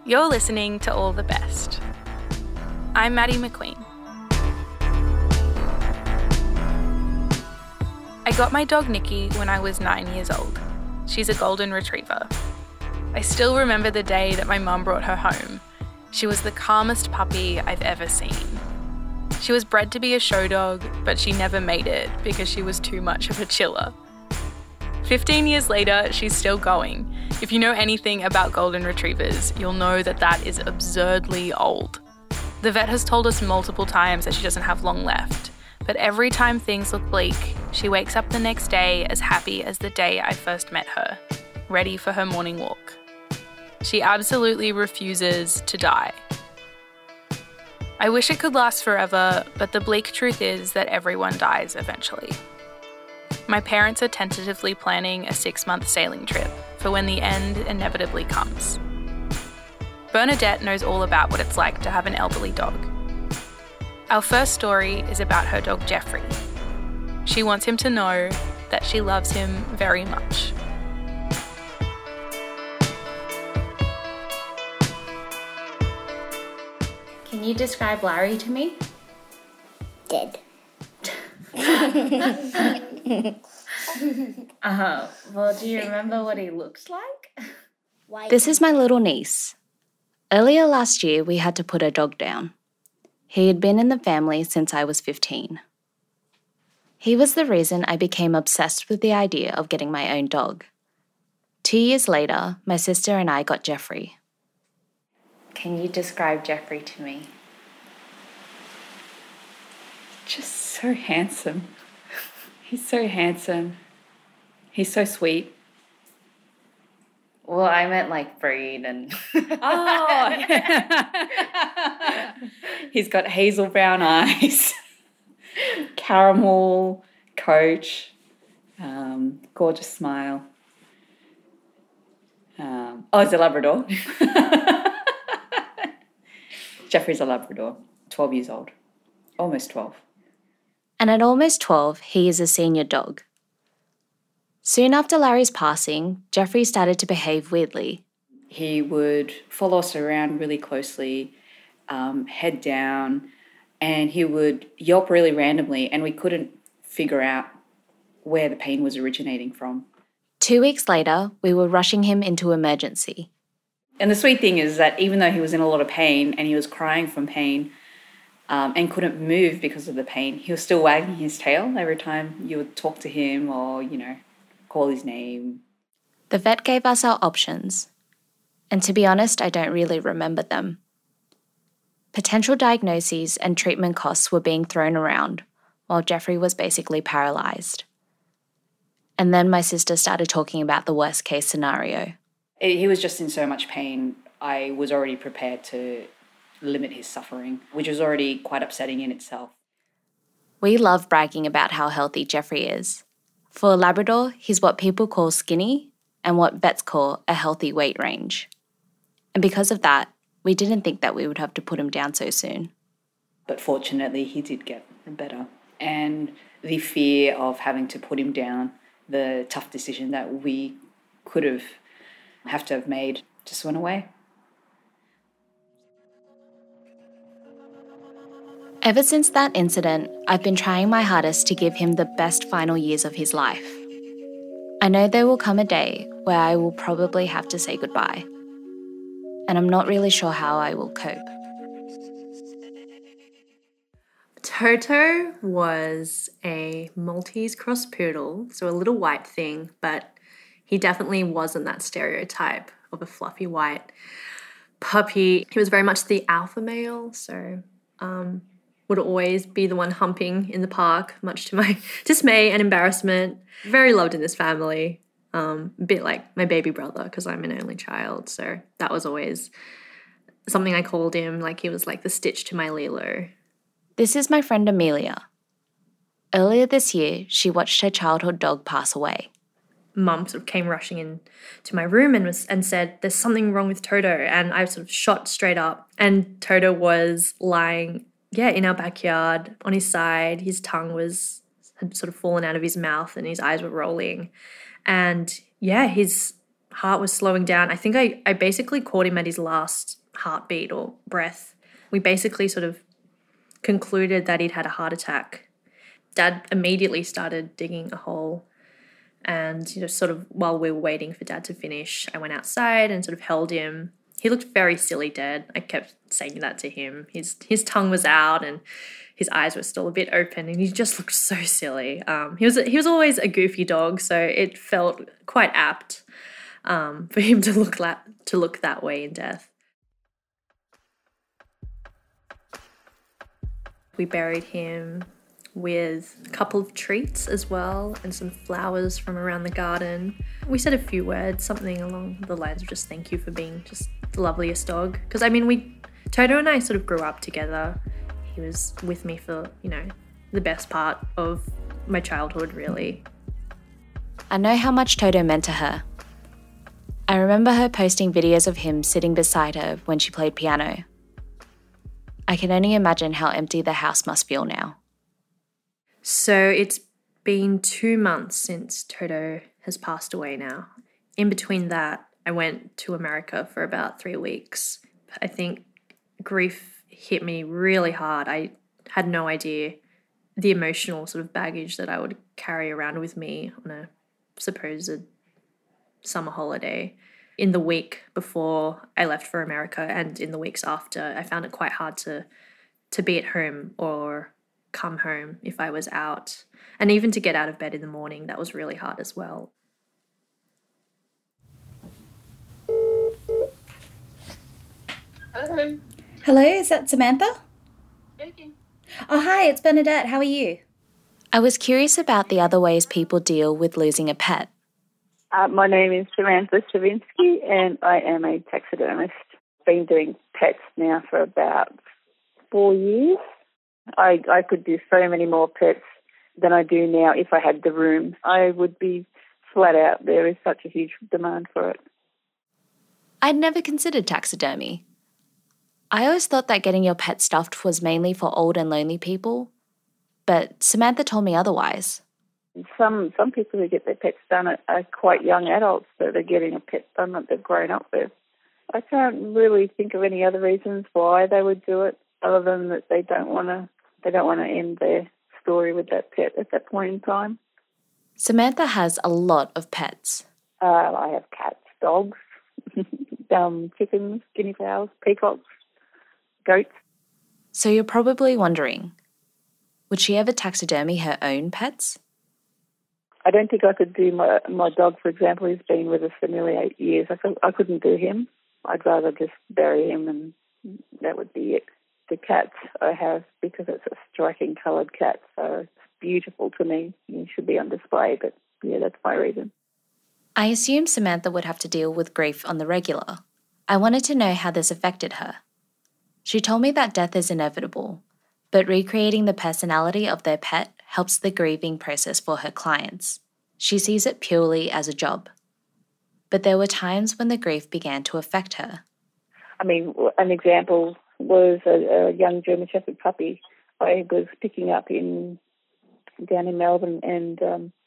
You're listening to All the Best. I'm Maddie McQueen. I got my dog Nikki when I was 9 years old. She's a golden retriever. I still remember the day that my mum brought her home. She was the calmest puppy I've ever seen. She was bred to be a show dog, but she never made it because she was too much of a chiller. 15 years later, she's still going. If you know anything about golden retrievers, you'll know that that is absurdly old. The vet has told us multiple times that she doesn't have long left, but every time things look bleak, she wakes up the next day as happy as the day I first met her, ready for her morning walk. She absolutely refuses to die. I wish it could last forever, but the bleak truth is that everyone dies eventually. My parents are tentatively planning a 6-month sailing trip for when the end inevitably comes. Bernadette knows all about what it's like to have an elderly dog. Our first story is about her dog Jeffrey. She wants him to know that she loves him very much. Can you describe Larry to me? Dead. Well, do you remember what he looks like? This is my little niece. Earlier last year, we had to put her dog down. He had been in the family since I was 15. He was the reason I became obsessed with the idea of getting my own dog. 2 years later, my sister and I got Jeffrey. Can you describe Jeffrey to me? Just so handsome. He's so handsome. He's so sweet. Well, I meant like breed and... Oh! He's got hazel brown eyes, caramel coat, gorgeous smile. He's a Labrador. Jeffrey's a Labrador, 12 years old, almost 12. And at almost 12, he is a senior dog. Soon after Larry's passing, Jeffrey started to behave weirdly. He would follow us around really closely, head down, and he would yelp really randomly, and we couldn't figure out where the pain was originating from. 2 weeks later, we were rushing him into emergency. And the sweet thing is that even though he was in a lot of pain and he was crying from pain and couldn't move because of the pain, he was still wagging his tail every time you would talk to him or, call his name. The vet gave us our options, and to be honest, I don't really remember them. Potential diagnoses and treatment costs were being thrown around, while Jeffrey was basically paralysed. And then my sister started talking about the worst case scenario. He was just in so much pain, I was already prepared to limit his suffering, which was already quite upsetting in itself. We love bragging about how healthy Jeffrey is. For a Labrador, he's what people call skinny and what vets call a healthy weight range. And because of that, we didn't think that we would have to put him down so soon. But fortunately, he did get better. And the fear of having to put him down, the tough decision that we could have to have made, just went away. Ever since that incident, I've been trying my hardest to give him the best final years of his life. I know there will come a day where I will probably have to say goodbye, and I'm not really sure how I will cope. Toto was a Maltese cross poodle, so a little white thing, but he definitely wasn't that stereotype of a fluffy white puppy. He was very much the alpha male, so would always be the one humping in the park, much to my dismay and embarrassment. Very loved in this family, a bit like my baby brother because I'm an only child, so that was always something I called him, like he was like the Stitch to my Lilo. This is my friend Amelia. Earlier this year, she watched her childhood dog pass away. Mum sort of came rushing in to my room and said, "There's something wrong with Toto," and I sort of shot straight up, and Toto was lying in our backyard on his side. His tongue had sort of fallen out of his mouth and his eyes were rolling. And his heart was slowing down. I think I basically caught him at his last heartbeat or breath. We basically sort of concluded that he'd had a heart attack. Dad immediately started digging a hole, and sort of while we were waiting for Dad to finish, I went outside and sort of held him. He looked very silly dead. I kept saying that to him. His tongue was out and his eyes were still a bit open, and he just looked so silly. He was always a goofy dog, so it felt quite apt for him to look that way in death. We buried him with a couple of treats as well and some flowers from around the garden. We said a few words, something along the lines of just thank you for being just the loveliest dog. Because Toto and I sort of grew up together. He was with me for, the best part of my childhood, really. I know how much Toto meant to her. I remember her posting videos of him sitting beside her when she played piano. I can only imagine how empty the house must feel now. So it's been 2 months since Toto has passed away now. In between that, I went to America for about 3 weeks. I think grief hit me really hard. I had no idea the emotional sort of baggage that I would carry around with me on a supposed summer holiday. In the week before I left for America and in the weeks after, I found it quite hard to be at home or come home if I was out. And even to get out of bed in the morning, that was really hard as well. Hello. Hello, is that Samantha? Speaking. Oh, hi, it's Bernadette. How are you? I was curious about the other ways people deal with losing a pet. My name is Samantha Stravinsky, and I am a taxidermist. Been doing pets now for about 4 years. I could do so many more pets than I do now if I had the room. I would be flat out. There is such a huge demand for it. I'd never considered taxidermy. I always thought that getting your pet stuffed was mainly for old and lonely people, but Samantha told me otherwise. Some people who get their pets done are quite young adults, so they're getting a pet done that they've grown up with. I can't really think of any other reasons why they would do it, other than that they don't want to end their story with that pet at that point in time. Samantha has a lot of pets. I have cats, dogs, chickens, guinea fowls, peacocks, goats. So you're probably wondering, would she ever taxidermy her own pets? I don't think I could do my dog, for example, who's been with us for nearly 8 years. I couldn't do him. I'd rather just bury him and that would be it. The cats I have, because it's a striking coloured cat, so it's beautiful to me. It should be on display, but yeah, that's my reason. I assume Samantha would have to deal with grief on the regular. I wanted to know how this affected her. She told me that death is inevitable, but recreating the personality of their pet helps the grieving process for her clients. She sees it purely as a job. But there were times when the grief began to affect her. I mean, an example was a young German Shepherd puppy I was picking up down in Melbourne, and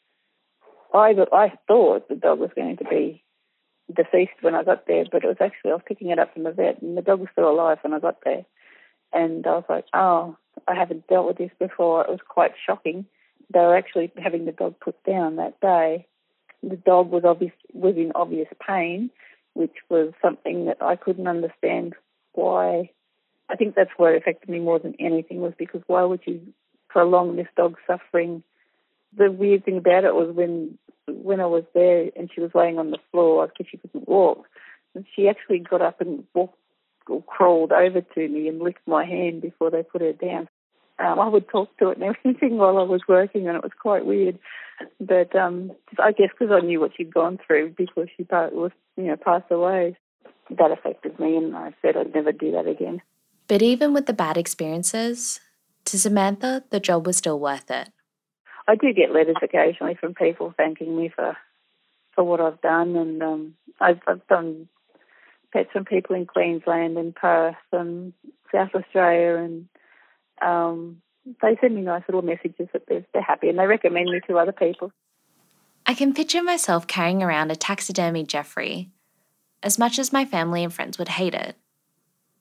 I thought the dog was going to be deceased when I got there, but I was picking it up from the vet, and the dog was still alive when I got there. And I was like, oh, I haven't dealt with this before. It was quite shocking. They were actually having the dog put down that day. The dog was in obvious pain, which was something that I couldn't understand why. I think that's what affected me more than anything, was because why would you prolong this dog's suffering? The weird thing about it was when I was there and she was laying on the floor because she couldn't walk, and she actually got up and walked or crawled over to me and licked my hand before they put her down. I would talk to it and everything while I was working, and it was quite weird. But I guess because I knew what she'd gone through before she passed away, that affected me, and I said I'd never do that again. But even with the bad experiences, to Samantha, the job was still worth it. I do get letters occasionally from people thanking me for what I've done, and I've done pets from people in Queensland and Perth and South Australia, and they send me nice little messages that they're happy, and they recommend me to other people. I can picture myself carrying around a taxidermy Jeffrey. As much as my family and friends would hate it,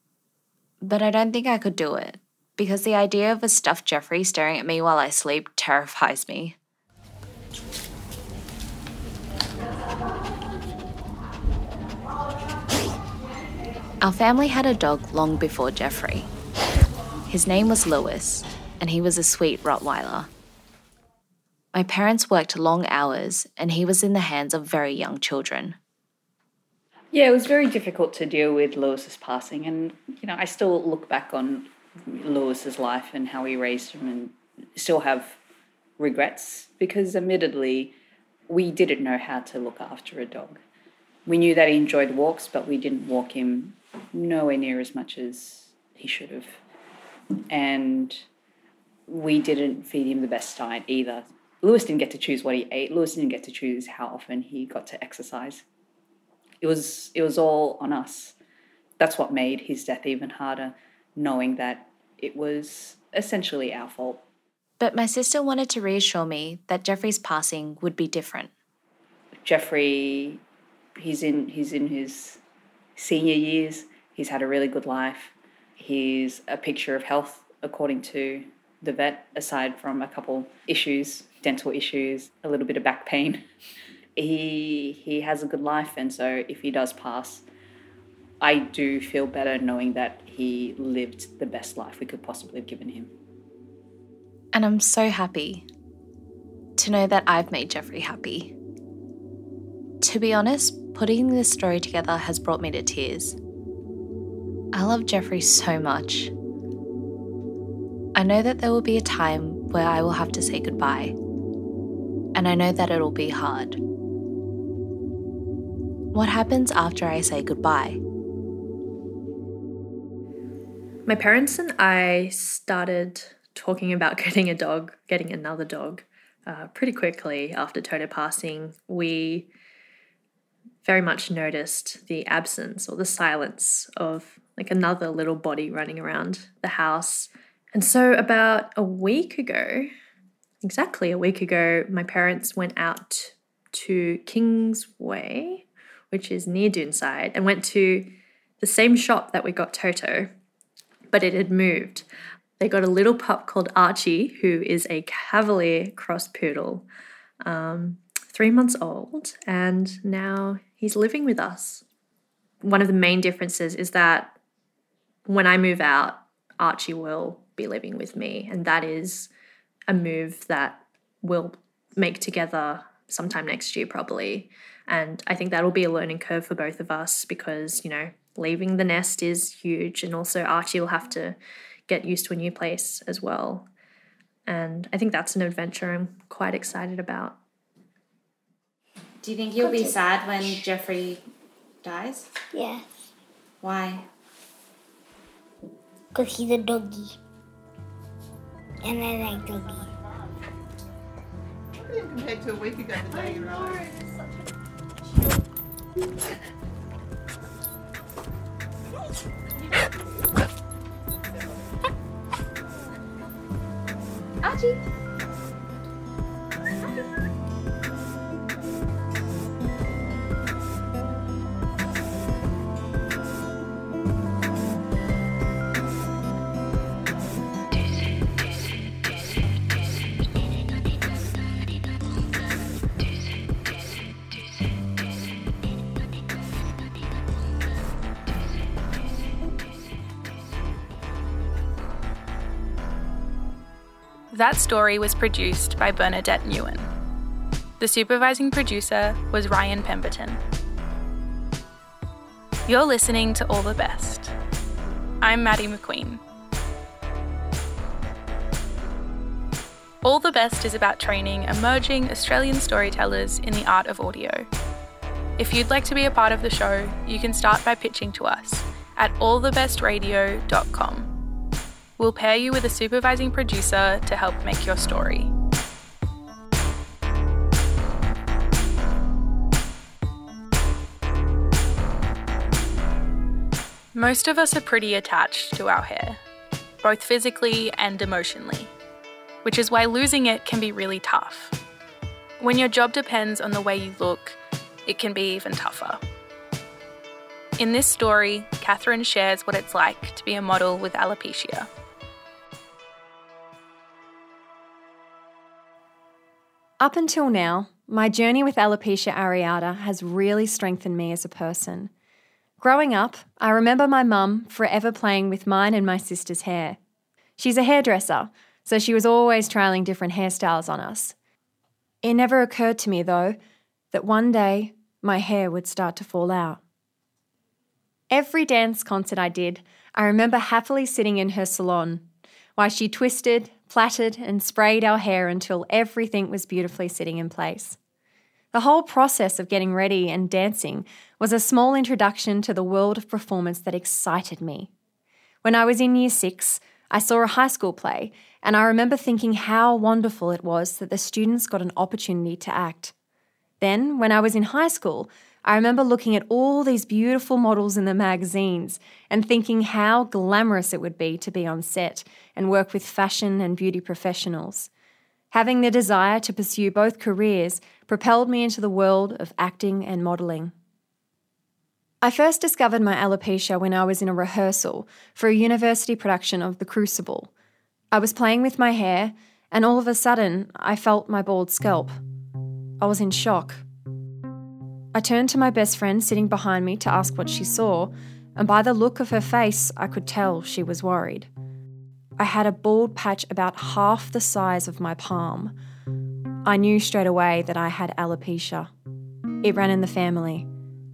But I don't think I could do it, because the idea of a stuffed Jeffrey staring at me while I sleep terrifies me. Our family had a dog long before Jeffrey. His name was Lewis, and he was a sweet Rottweiler. My parents worked long hours, and he was in the hands of very young children. Yeah, it was very difficult to deal with Lewis's passing, and I still look back on Lewis's life and how he raised him, and still have regrets because, admittedly, we didn't know how to look after a dog. We knew that he enjoyed walks, but we didn't walk him nowhere near as much as he should have, and we didn't feed him the best diet either. Lewis didn't get to choose what he ate. Lewis didn't get to choose how often he got to exercise. It was all on us. That's what made his death even harder, knowing that it was essentially our fault. But my sister wanted to reassure me that Jeffrey's passing would be different. Jeffrey, he's in his senior years. He's had a really good life. He's a picture of health, according to the vet, aside from a couple issues, dental issues, a little bit of back pain. He has a good life, and so if he does pass, I do feel better knowing that he lived the best life we could possibly have given him. And I'm so happy to know that I've made Jeffrey happy. To be honest, putting this story together has brought me to tears. I love Jeffrey so much. I know that there will be a time where I will have to say goodbye, and I know that it'll be hard. What happens after I say goodbye? My parents and I started talking about getting another dog, pretty quickly after Toto passing. We very much noticed the absence or the silence of another little body running around the house. And so about exactly a week ago, my parents went out to Kingsway, which is near Doonside, and went to the same shop that we got Toto, but it had moved. They got a little pup called Archie, who is a Cavalier cross poodle, 3 months old, and now he's living with us. One of the main differences is that when I move out, Archie will be living with me, and that is a move that we'll make together sometime next year probably. And I think that'll be a learning curve for both of us because, leaving the nest is huge, and also Archie will have to get used to a new place as well. And I think that's an adventure I'm quite excited about. Do you think you'll be sad when Jeffrey dies? Yes, Why? because he's a doggy. And I like doggies. Compared to a week ago, the day you arrived. Archie. That story was produced by Bernadette Nguyen. The supervising producer was Ryan Pemberton. You're listening to All the Best. I'm Maddie McQueen. All the Best is about training emerging Australian storytellers in the art of audio. If you'd like to be a part of the show, you can start by pitching to us at allthebestradio.com. We'll pair you with a supervising producer to help make your story. Most of us are pretty attached to our hair, both physically and emotionally, which is why losing it can be really tough. When your job depends on the way you look, it can be even tougher. In this story, Catherine shares what it's like to be a model with alopecia. Up until now, my journey with alopecia areata has really strengthened me as a person. Growing up, I remember my mum forever playing with mine and my sister's hair. She's a hairdresser, so she was always trialling different hairstyles on us. It never occurred to me, though, that one day my hair would start to fall out. Every dance concert I did, I remember happily sitting in her salon while she twisted, plaited and sprayed our hair until everything was beautifully sitting in place. The whole process of getting ready and dancing was a small introduction to the world of performance that excited me. When I was in Year 6, I saw a high school play, and I remember thinking how wonderful it was that the students got an opportunity to act. Then, when I was in high school, I remember looking at all these beautiful models in the magazines and thinking how glamorous it would be to be on set and work with fashion and beauty professionals. Having the desire to pursue both careers propelled me into the world of acting and modelling. I first discovered my alopecia when I was in a rehearsal for a university production of The Crucible. I was playing with my hair, and all of a sudden, I felt my bald scalp. I was in shock. I turned to my best friend sitting behind me to ask what she saw, and by the look of her face, I could tell she was worried. I had a bald patch about half the size of my palm. I knew straight away that I had alopecia. It ran in the family.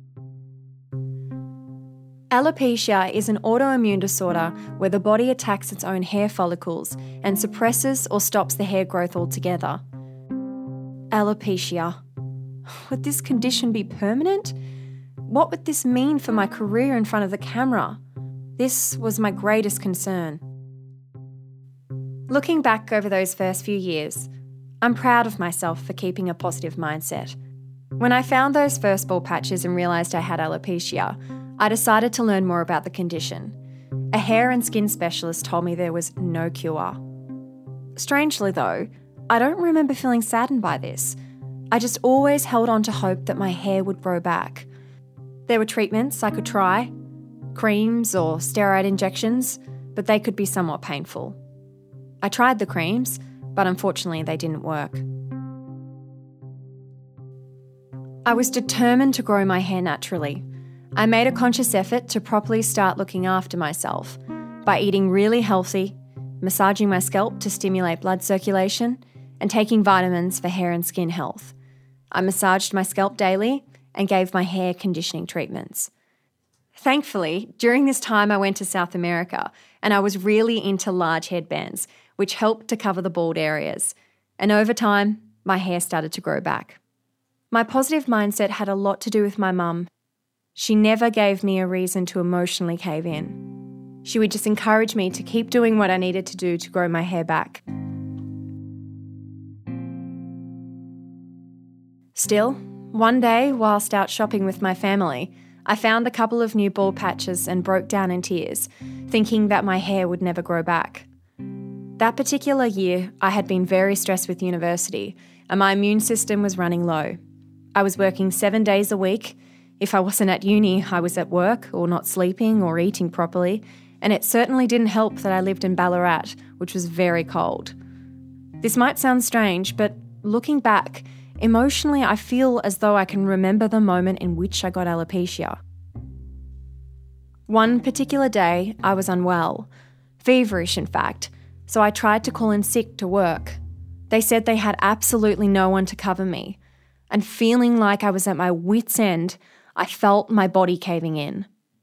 Alopecia is an autoimmune disorder where the body attacks its own hair follicles and suppresses or stops the hair growth altogether. Alopecia. Would this condition be permanent? What would this mean for my career in front of the camera? This was my greatest concern. Looking back over those first few years, I'm proud of myself for keeping a positive mindset. When I found those first bald patches and realised I had alopecia, I decided to learn more about the condition. A hair and skin specialist told me there was no cure. Strangely though, I don't remember feeling saddened by this. I just always held on to hope that my hair would grow back. There were treatments I could try, creams or steroid injections, but they could be somewhat painful. I tried the creams, but unfortunately they didn't work. I was determined to grow my hair naturally. I made a conscious effort to properly start looking after myself by eating really healthy, massaging my scalp to stimulate blood circulation, and taking vitamins for hair and skin health. I massaged my scalp daily and gave my hair conditioning treatments. Thankfully, during this time I went to South America and I was really into large headbands, which helped to cover the bald areas. And over time, my hair started to grow back. My positive mindset had a lot to do with my mum. She never gave me a reason to emotionally cave in. She would just encourage me to keep doing what I needed to do to grow my hair back. Still, one day, whilst out shopping with my family, I found a couple of new bald patches and broke down in tears, thinking that my hair would never grow back. That particular year, I had been very stressed with university, and my immune system was running low. I was working 7 days a week. If I wasn't at uni, I was at work or not sleeping or eating properly, and it certainly didn't help that I lived in Ballarat, which was very cold. This might sound strange, but looking back, emotionally I feel as though I can remember the moment in which I got alopecia. One particular day, I was unwell, feverish in fact, so I tried to call in sick to work. They said they had absolutely no one to cover me, and feeling like I was at my wit's end, I felt my body caving in.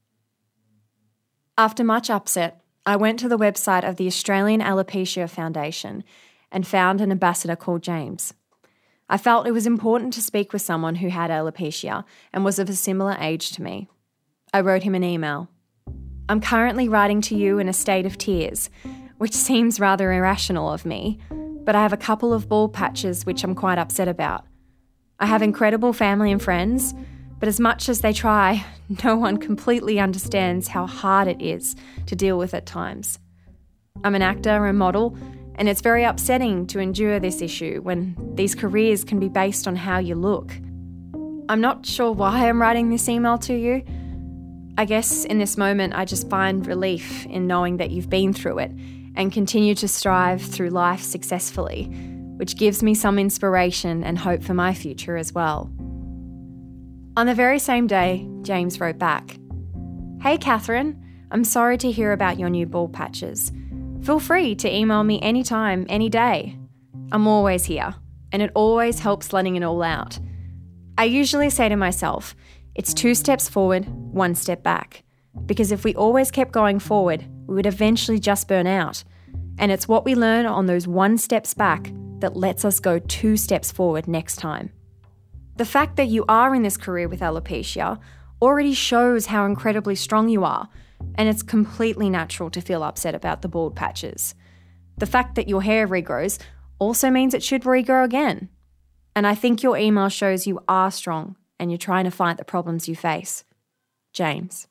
After much upset, I went to the website of the Australian Alopecia Foundation and found an ambassador called James. I felt it was important to speak with someone who had alopecia and was of a similar age to me. I wrote him an email. I'm currently writing to you in a state of tears, which seems rather irrational of me, but I have a couple of bald patches which I'm quite upset about. I have incredible family and friends, but as much as they try, no one completely understands how hard it is to deal with at times. I'm an actor and model, and it's very upsetting to endure this issue when these careers can be based on how you look. I'm not sure why I'm writing this email to you. I guess in this moment, I just find relief in knowing that you've been through it and continue to strive through life successfully, which gives me some inspiration and hope for my future as well. On the very same day, James wrote back, "Hey Catherine, I'm sorry to hear about your new bald patches. Feel free to email me anytime, any day. I'm always here, and it always helps letting it all out. I usually say to myself, it's 2 steps forward, 1 step back. Because if we always kept going forward, we would eventually just burn out. And it's what we learn on those 1 steps back that lets us go 2 steps forward next time. The fact that you are in this career with alopecia already shows how incredibly strong you are, and it's completely natural to feel upset about the bald patches. The fact that your hair regrows also means it should regrow again. And I think your email shows you are strong and you're trying to fight the problems you face. James."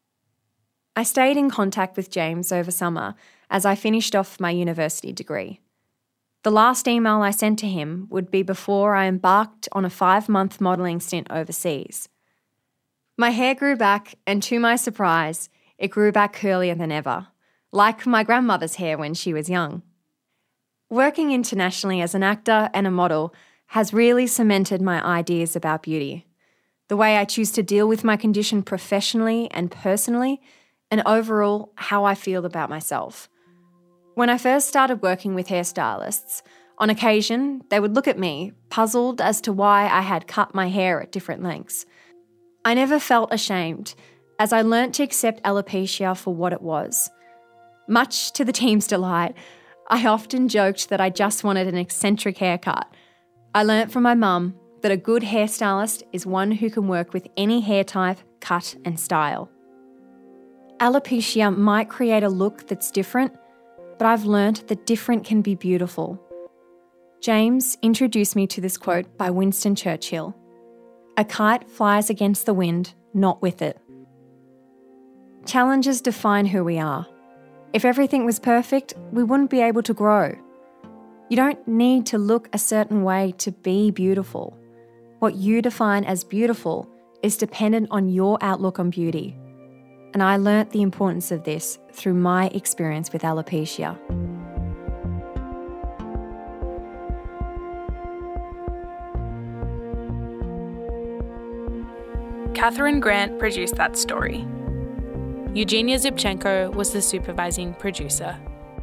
I stayed in contact with James over summer as I finished off my university degree. The last email I sent to him would be before I embarked on a 5-month modelling stint overseas. My hair grew back, and to my surprise, it grew back curlier than ever, like my grandmother's hair when she was young. Working internationally as an actor and a model has really cemented my ideas about beauty, the way I choose to deal with my condition professionally and personally, and overall how I feel about myself. When I first started working with hairstylists, on occasion they would look at me, puzzled as to why I had cut my hair at different lengths. I never felt ashamed, as I learnt to accept alopecia for what it was. Much to the team's delight, I often joked that I just wanted an eccentric haircut. I learnt from my mum that a good hairstylist is one who can work with any hair type, cut and style. Alopecia might create a look that's different, but I've learnt that different can be beautiful. James introduced me to this quote by Winston Churchill: "A kite flies against the wind, not with it." Challenges define who we are. If everything was perfect, we wouldn't be able to grow. You don't need to look a certain way to be beautiful. What you define as beautiful is dependent on your outlook on beauty. And I learnt the importance of this through my experience with alopecia. Catherine Grant produced that story. Eugenia Zubchenko was the supervising producer.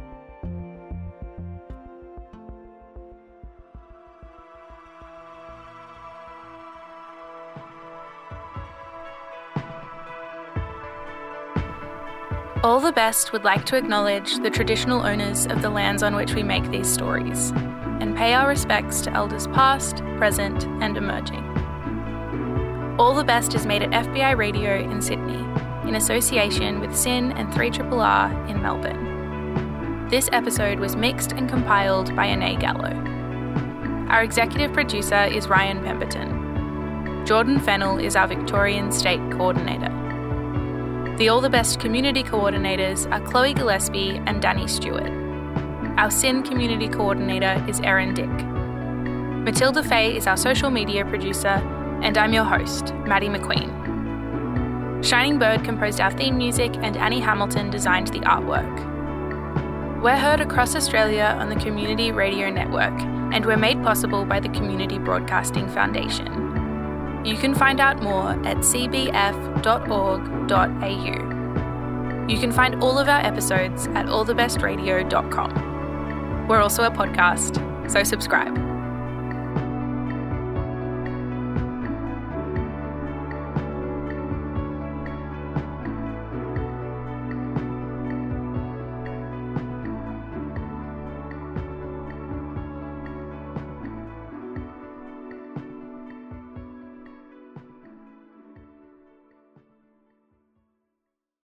All the Best would like to acknowledge the traditional owners of the lands on which we make these stories, and pay our respects to elders past, present, and emerging. All the Best is made at FBI Radio in Sydney, in association with SYN and 3RRR in Melbourne. This episode was mixed and compiled by Anae Gallo. Our executive producer is Ryan Pemberton. Jordan Fennell is our Victorian State Coordinator. The All the Best community coordinators are Chloe Gillespie and Danny Stewart. Our SYN community coordinator is Erin Dick. Matilda Fay is our social media producer, and I'm your host, Maddie McQueen. Shining Bird composed our theme music, and Annie Hamilton designed the artwork. We're heard across Australia on the Community Radio Network, and we're made possible by the Community Broadcasting Foundation. You can find out more at cbf.org.au. You can find all of our episodes at allthebestradio.com. We're also a podcast, so subscribe.